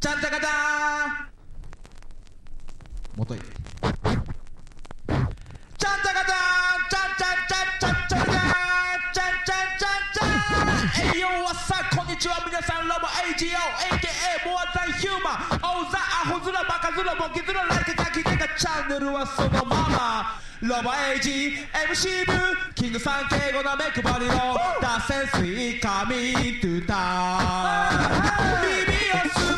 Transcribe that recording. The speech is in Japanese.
ちゃんちゃかちゃーんもといちゃんちゃかちゃーんちゃんちゃんちゃんちゃんちゃんちゃんちゃんちゃんちゃんえいよわさこんにちは皆さんロボ AGO AKA モアザンヒューマンオーザアホ面バカ面ボケ面ライケガキデカチャンネルはそのままロボ AG MC 部キングさん敬語な目配りの脱線水神トゥタ耳をす